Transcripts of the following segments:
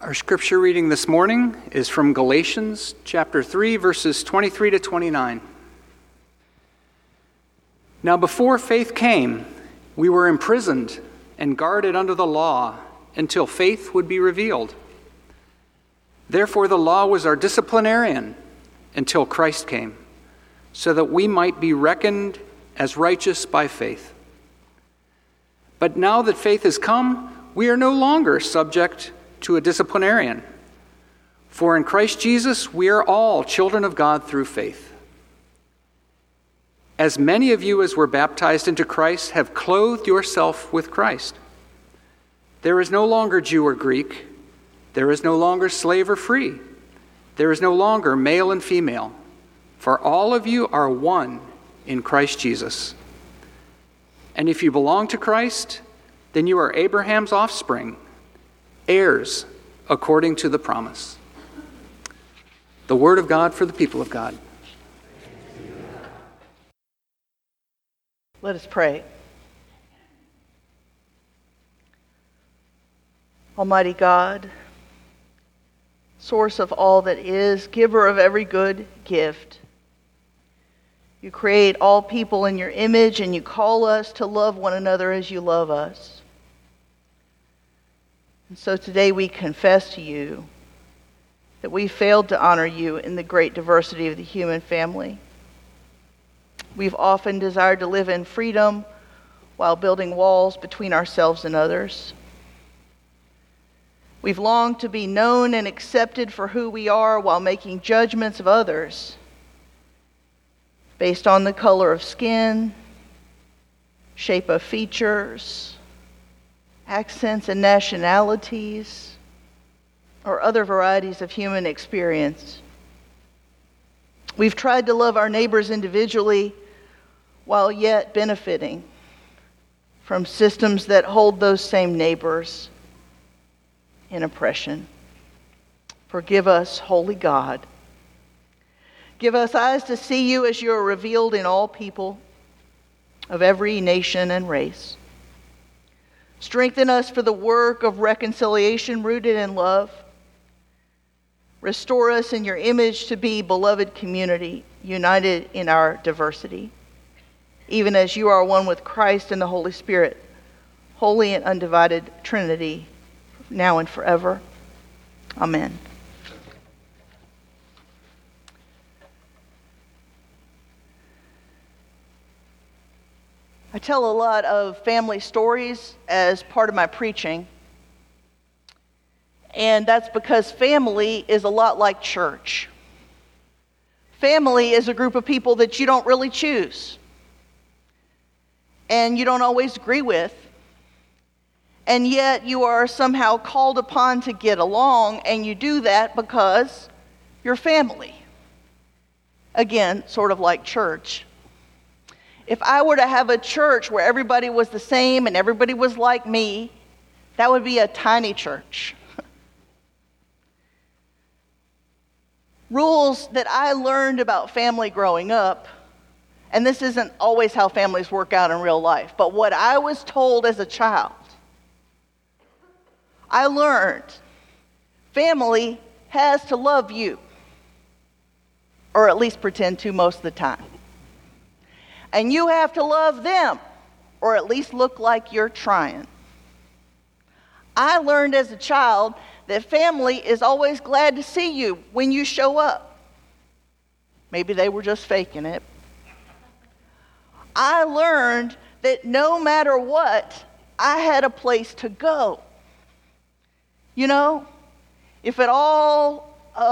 Our scripture reading this morning is from Galatians chapter 3, verses 23 to 29. Now before faith came, we were imprisoned and guarded under the law until faith would be revealed. Therefore the law was our disciplinarian until Christ came, so that we might be reckoned as righteous by faith. But now that faith has come, we are no longer subject to a disciplinarian. For in Christ Jesus, we are all children of God through faith. As many of you as were baptized into Christ have clothed yourself with Christ. There is no longer Jew or Greek. There is no longer slave or free. There is no longer male and female. For all of you are one in Christ Jesus. And if you belong to Christ, then you are Abraham's offspring, heirs according to the promise. The word of God for the people of God. Let us pray. Almighty God, source of all that is, giver of every good gift, you create all people in your image and you call us to love one another as you love us. And so today we confess to you that we failed to honor you in the great diversity of the human family. We've often desired to live in freedom while building walls between ourselves and others. We've longed to be known and accepted for who we are while making judgments of others based on the color of skin, shape of features, accents and nationalities, or other varieties of human experience. We've tried to love our neighbors individually while yet benefiting from systems that hold those same neighbors in oppression. Forgive us, holy God. Give us eyes to see you as you are revealed in all people of every nation and race. Strengthen us for the work of reconciliation rooted in love. Restore us in your image to be beloved community, united in our diversity, even as you are one with Christ and the Holy Spirit, holy and undivided Trinity, now and forever. Amen. I tell a lot of family stories as part of my preaching, and that's because family is a lot like church. Family is a group of people that you don't really choose, and you don't always agree with, and yet you are somehow called upon to get along, and you do that because you're family. Again, sort of like church. If I were to have a church where everybody was the same and everybody was like me, that would be a tiny church. Rules that I learned about family growing up, and this isn't always how families work out in real life, but what I was told as a child, I learned family has to love you, or at least pretend to most of the time. And you have to love them, or at least look like you're trying. I learned as a child that family is always glad to see you when you show up. Maybe they were just faking it. I learned that no matter what, I had a place to go. You know, if it all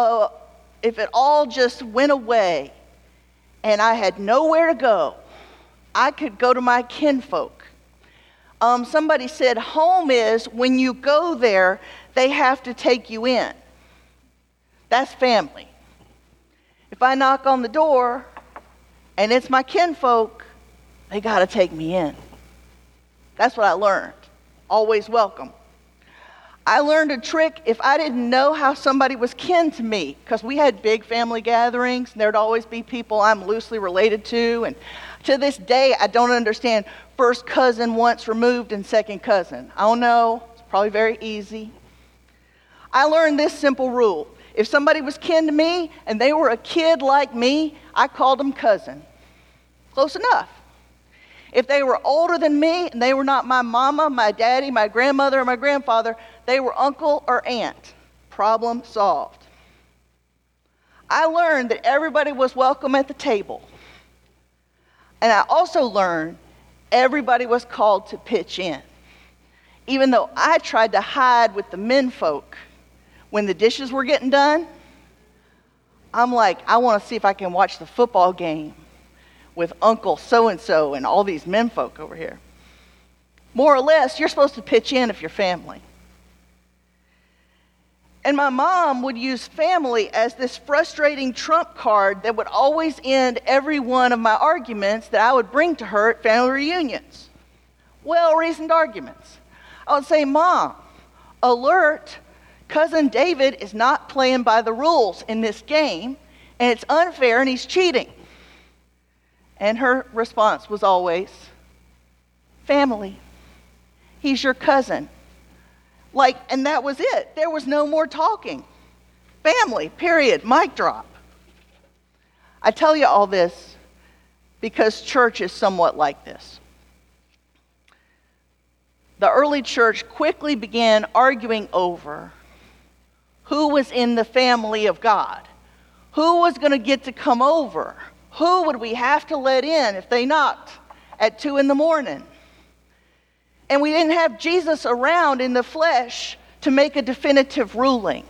just went away and I had nowhere to go, I could go to my kinfolk. Somebody said home is when you go there, they have to take you in. That's family. If I knock on the door and it's my kinfolk, they got to take me in. That's what I learned. Always welcome. I learned a trick if I didn't know how somebody was kin to me, because we had big family gatherings, and there'd always be people I'm loosely related to, and to this day, I don't understand first cousin once removed and second cousin. I don't know. It's probably very easy. I learned this simple rule. If somebody was kin to me and they were a kid like me, I called them cousin. Close enough. If they were older than me and they were not my mama, my daddy, my grandmother, or my grandfather, they were uncle or aunt. Problem solved. I learned that everybody was welcome at the table. And I also learned everybody was called to pitch in. Even though I tried to hide with the men folk when the dishes were getting done, I'm like, I want to see if I can watch the football game with Uncle so-and-so and all these men folk over here. More or less, you're supposed to pitch in if you're family. And my mom would use family as this frustrating trump card that would always end every one of my arguments that I would bring to her at family reunions. Well-reasoned arguments. I would say, Mom, alert, Cousin David is not playing by the rules in this game, and it's unfair and he's cheating. And her response was always, family. He's your cousin. And that was it. There was no more talking. Family, period, mic drop. I tell you all this because church is somewhat like this. The early church quickly began arguing over who was in the family of God, who was going to get to come over, who would we have to let in if they knocked at 2 a.m. And we didn't have Jesus around in the flesh to make a definitive ruling,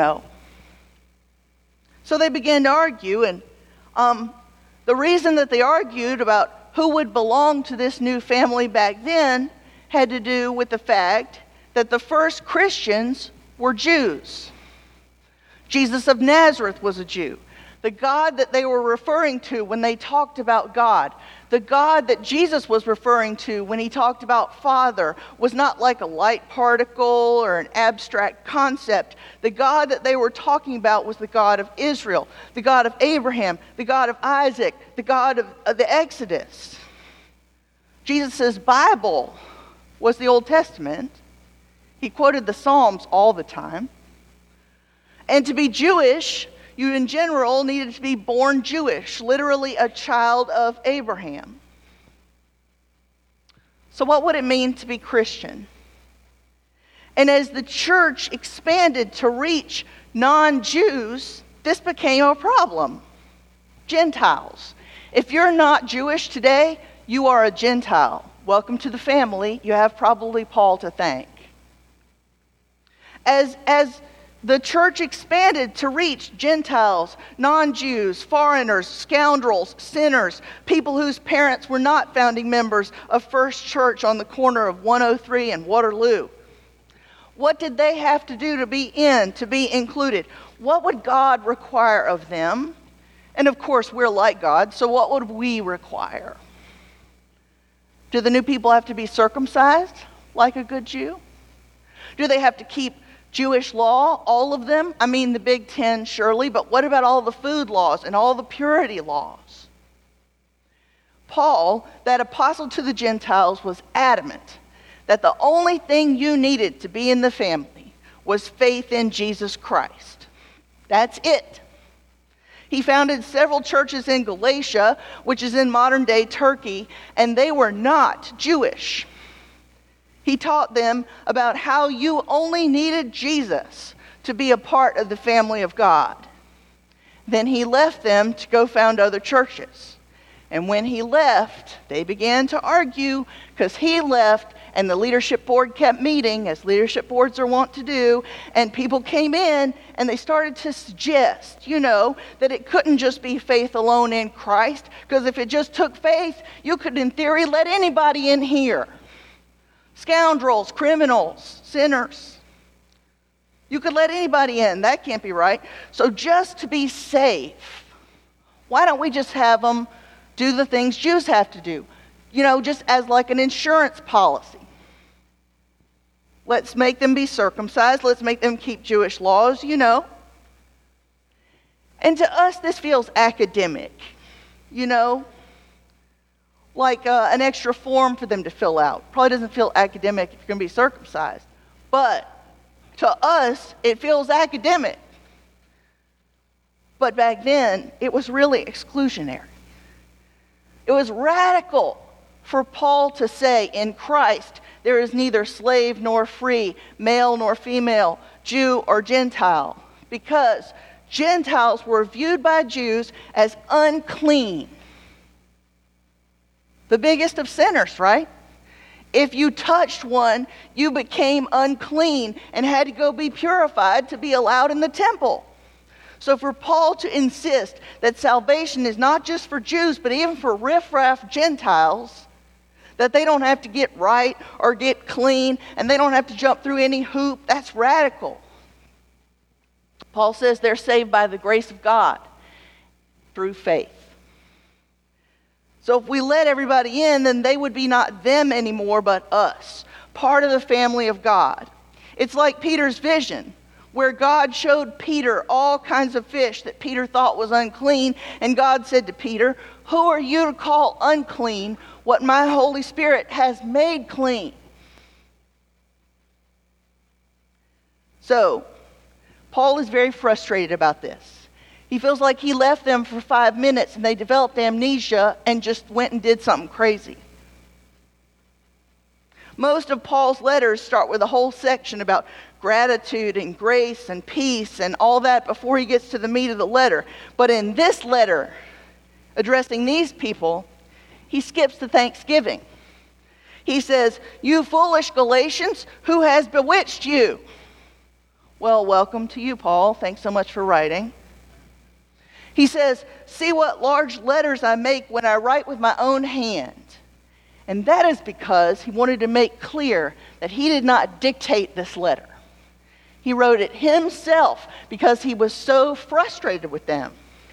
So they began to argue, and the reason that they argued about who would belong to this new family back then had to do with the fact that the first Christians were Jews. Jesus of Nazareth was a Jew. The God that they were referring to when they talked about God, the God that Jesus was referring to when he talked about Father, was not like a light particle or an abstract concept. The God that they were talking about was the God of Israel, the God of Abraham, the God of Isaac, the God of the Exodus. Jesus' Bible was the Old Testament. He quoted the Psalms all the time. And to be Jewish, you in general needed to be born Jewish, literally a child of Abraham. So what would it mean to be Christian? And as the church expanded to reach non-Jews, this became a problem. Gentiles. If you're not Jewish today, you are a Gentile. Welcome to the family. You have probably Paul to thank. As the church expanded to reach Gentiles, non-Jews, foreigners, scoundrels, sinners, people whose parents were not founding members of First Church on the corner of 103 and Waterloo. What did they have to do to be included? What would God require of them? And of course, we're like God, so what would we require? Do the new people have to be circumcised like a good Jew? Do they have to keep Jewish law, all of them? I mean, the Big Ten, surely, but what about all the food laws and all the purity laws? Paul, that apostle to the Gentiles, was adamant that the only thing you needed to be in the family was faith in Jesus Christ. That's it. He founded several churches in Galatia, which is in modern-day Turkey, and they were not Jewish. He taught them about how you only needed Jesus to be a part of the family of God. Then he left them to go found other churches. And when he left, they began to argue because he left and the leadership board kept meeting, as leadership boards are wont to do, and people came in and they started to suggest, that it couldn't just be faith alone in Christ, because if it just took faith, you could, in theory, let anybody in here. Scoundrels, criminals, sinners. You could let anybody in. That can't be right. So just to be safe, why don't we just have them do the things Jews have to do? Just as like an insurance policy. Let's make them be circumcised. Let's make them keep Jewish laws, And to us, this feels academic, like an extra form for them to fill out. Probably doesn't feel academic if you're going to be circumcised. But To us, it feels academic. But back then, it was really exclusionary. It was radical for Paul to say, in Christ, there is neither slave nor free, male nor female, Jew or Gentile, because Gentiles were viewed by Jews as unclean. The biggest of sinners, right? If you touched one, you became unclean and had to go be purified to be allowed in the temple. So for Paul to insist that salvation is not just for Jews, but even for riffraff Gentiles, that they don't have to get right or get clean, and they don't have to jump through any hoop, that's radical. Paul says they're saved by the grace of God through faith. So if we let everybody in, then they would be not them anymore, but us, part of the family of God. It's like Peter's vision, where God showed Peter all kinds of fish that Peter thought was unclean, and God said to Peter, "Who are you to call unclean what my Holy Spirit has made clean?" So, Paul is very frustrated about this. He feels like he left them for 5 minutes and they developed amnesia and just went and did something crazy. Most of Paul's letters start with a whole section about gratitude and grace and peace and all that before he gets to the meat of the letter. But in this letter, addressing these people, he skips the thanksgiving. He says, "You foolish Galatians, who has bewitched you?" Well, welcome to you, Paul. Thanks so much for writing. He says, "See what large letters I make when I write with my own hand." And that is because he wanted to make clear that he did not dictate this letter. He wrote it himself because he was so frustrated with them.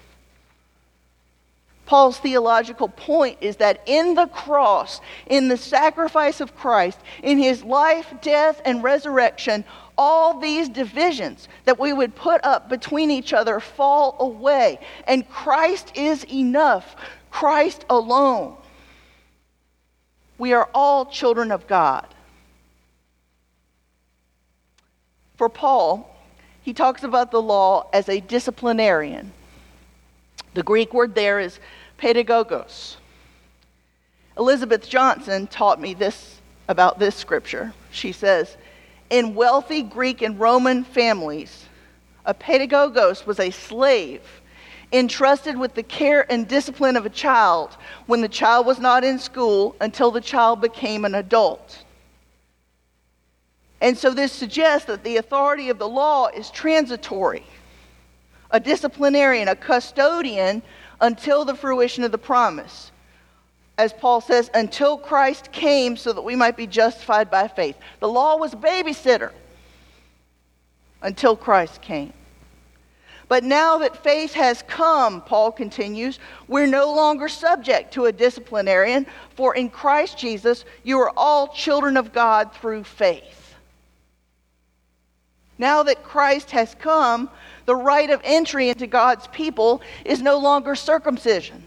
Paul's theological point is that in the cross, in the sacrifice of Christ, in his life, death, and resurrection, all these divisions that we would put up between each other fall away. And Christ is enough. Christ alone. We are all children of God. For Paul, he talks about the law as a disciplinarian. The Greek word there is pedagogos. Elizabeth Johnson taught me this about this scripture. She says, in wealthy Greek and Roman families, a pedagogos was a slave entrusted with the care and discipline of a child when the child was not in school until the child became an adult. And so this suggests that the authority of the law is transitory. A disciplinarian, a custodian, until the fruition of the promise. As Paul says, until Christ came so that we might be justified by faith. The law was a babysitter until Christ came. But now that faith has come, Paul continues, we're no longer subject to a disciplinarian, for in Christ Jesus you are all children of God through faith. Now that Christ has come, the rite of entry into God's people is no longer circumcision,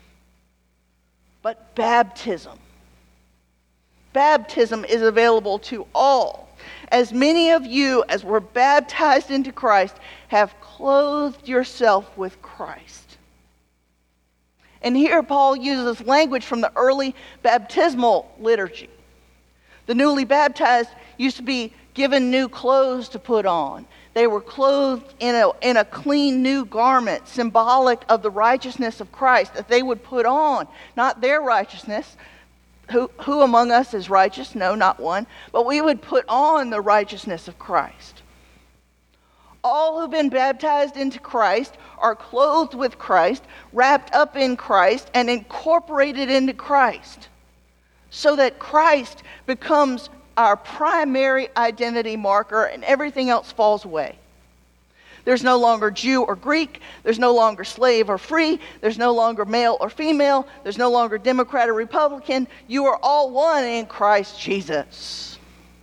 but baptism. Baptism is available to all. As many of you as were baptized into Christ have clothed yourself with Christ. And here Paul uses language from the early baptismal liturgy. The newly baptized used to be given new clothes to put on. They were clothed in a clean new garment, symbolic of the righteousness of Christ that they would put on. Not their righteousness. Who among us is righteous? No, not one. But we would put on the righteousness of Christ. All who've been baptized into Christ are clothed with Christ, wrapped up in Christ, and incorporated into Christ. So that Christ becomes our primary identity marker and everything else falls away. There's no longer Jew or Greek. There's no longer slave or free. There's no longer male or female. There's no longer Democrat or Republican. You are all one in Christ Jesus.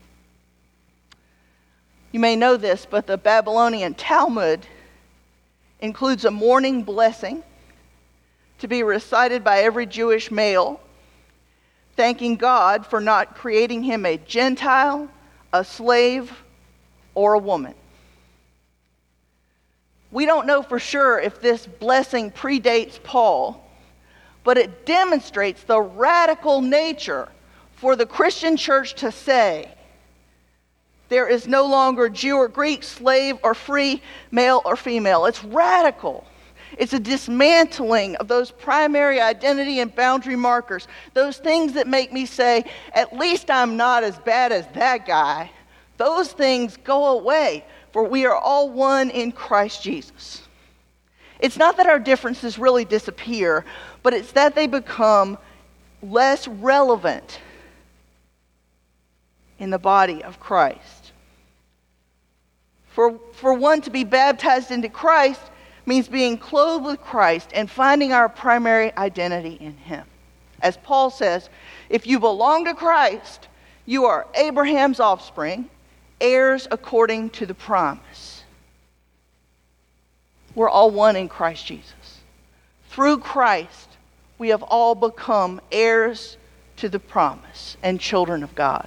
You may know this, but the Babylonian Talmud includes a morning blessing to be recited by every Jewish male, thanking God for not creating him a Gentile, a slave, or a woman. We don't know for sure if this blessing predates Paul, but it demonstrates the radical nature for the Christian church to say, there is no longer Jew or Greek, slave or free, male or female. It's radical. It's a dismantling of those primary identity and boundary markers, those things that make me say, at least I'm not as bad as that guy. Those things go away, for we are all one in Christ Jesus. It's not that our differences really disappear, but it's that they become less relevant in the body of Christ. For one to be baptized into Christ means being clothed with Christ and finding our primary identity in Him. As Paul says, if you belong to Christ, you are Abraham's offspring, heirs according to the promise. We're all one in Christ Jesus. Through Christ, we have all become heirs to the promise and children of God.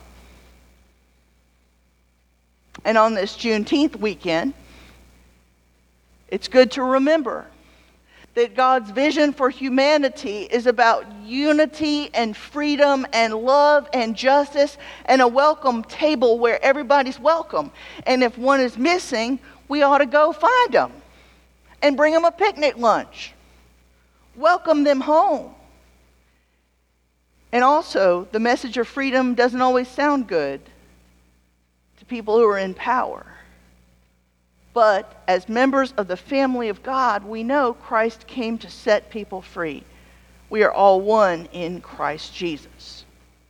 And on this Juneteenth weekend, it's good to remember that God's vision for humanity is about unity and freedom and love and justice and a welcome table where everybody's welcome. And if one is missing, we ought to go find them and bring them a picnic lunch. Welcome them home. And also, the message of freedom doesn't always sound good to people who are in power. But as members of the family of God, we know Christ came to set people free. We are all one in Christ Jesus.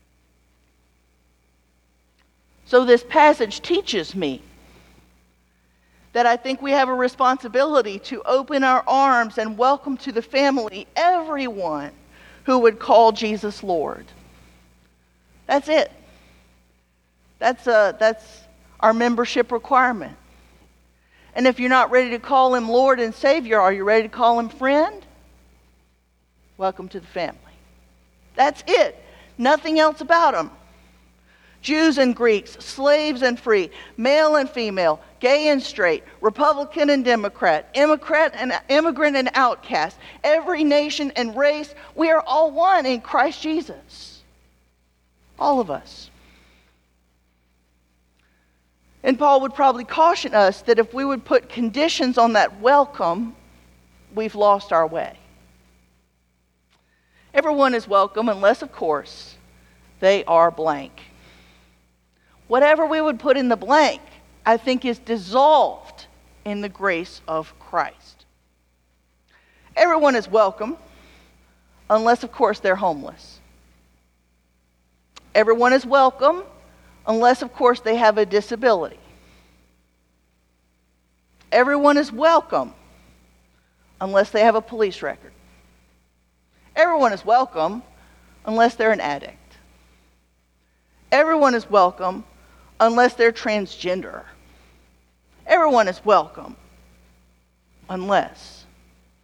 So this passage teaches me that I think we have a responsibility to open our arms and welcome to the family everyone who would call Jesus Lord. That's it. That's our membership requirement. And if you're not ready to call Him Lord and Savior, are you ready to call Him friend? Welcome to the family. That's it. Nothing else about Him. Jews and Greeks, slaves and free, male and female, gay and straight, Republican and Democrat, immigrant and outcast, every nation and race, we are all one in Christ Jesus. All of us. And Paul would probably caution us that if we would put conditions on that welcome, we've lost our way. Everyone is welcome unless, of course, they are blank. Whatever we would put in the blank, I think, is dissolved in the grace of Christ. Everyone is welcome unless, of course, they're homeless. Everyone is welcome unless, of course, they have a disability. Everyone is welcome unless they have a police record. Everyone is welcome unless they're an addict. Everyone is welcome unless they're transgender. Everyone is welcome unless.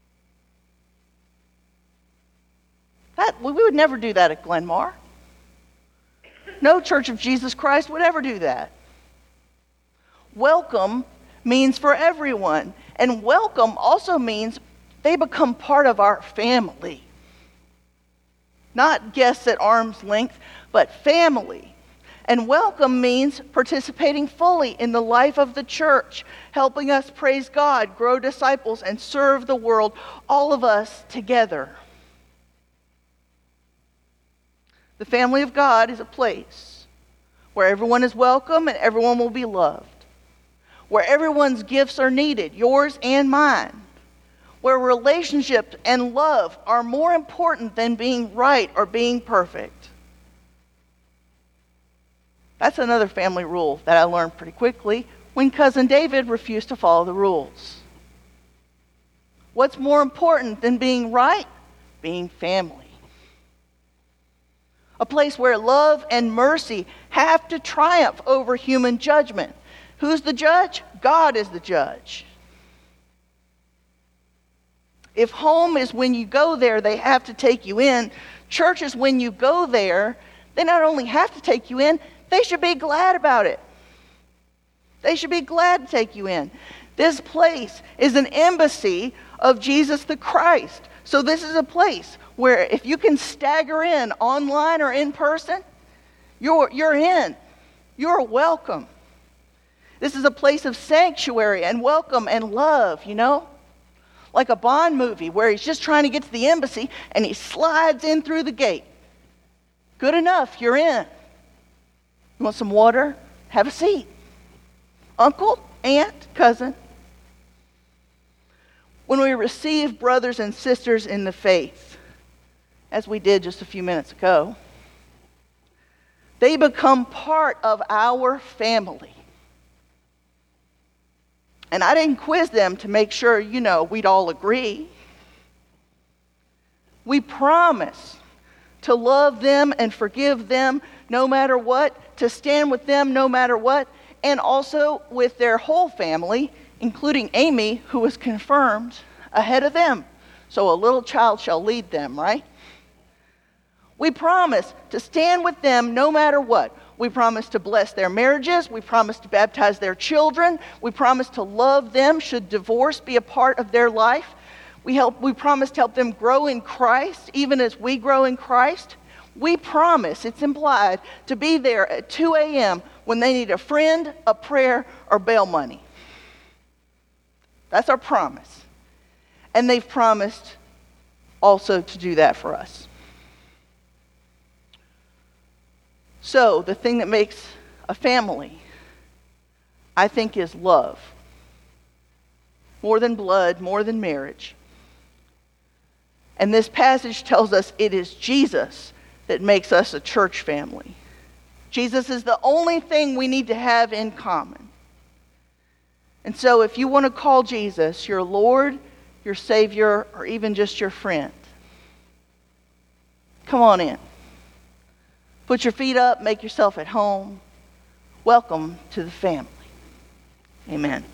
We would never do that at Glenmar. No Church of Jesus Christ would ever do that. Welcome means for everyone. And welcome also means they become part of our family. Not guests at arm's length, but family. And welcome means participating fully in the life of the church, helping us praise God, grow disciples, and serve the world, all of us together. The family of God is a place where everyone is welcome and everyone will be loved, where everyone's gifts are needed, yours and mine, where relationships and love are more important than being right or being perfect. That's another family rule that I learned pretty quickly when Cousin David refused to follow the rules. What's more important than being right? Being family. A place where love and mercy have to triumph over human judgment. Who's the judge? God is the judge. If home is when you go there, they have to take you in. Church is when you go there, they not only have to take you in, they should be glad about it. They should be glad to take you in. This place is an embassy of Jesus the Christ. So this is a place where if you can stagger in online or in person, you're in. You're welcome. This is a place of sanctuary and welcome and love, Like a Bond movie where he's just trying to get to the embassy and he slides in through the gate. Good enough, you're in. You want some water? Have a seat. Uncle, aunt, cousin. When we receive brothers and sisters in the faith, as we did just a few minutes ago, they become part of our family. And I didn't quiz them to make sure, we'd all agree. We promise to love them and forgive them no matter what, to stand with them no matter what, and also with their whole family, including Amy, who was confirmed ahead of them. So a little child shall lead them, right? We promise to stand with them no matter what. We promise to bless their marriages. We promise to baptize their children. We promise to love them should divorce be a part of their life. We promise to help them grow in Christ, even as we grow in Christ. We promise, it's implied, to be there at 2 a.m. when they need a friend, a prayer, or bail money. That's our promise. And they've promised also to do that for us. So, the thing that makes a family, I think, is love. More than blood, more than marriage. And this passage tells us it is Jesus that makes us a church family. Jesus is the only thing we need to have in common. And so if you want to call Jesus your Lord, your Savior, or even just your friend, come on in. Put your feet up, make yourself at home. Welcome to the family. Amen.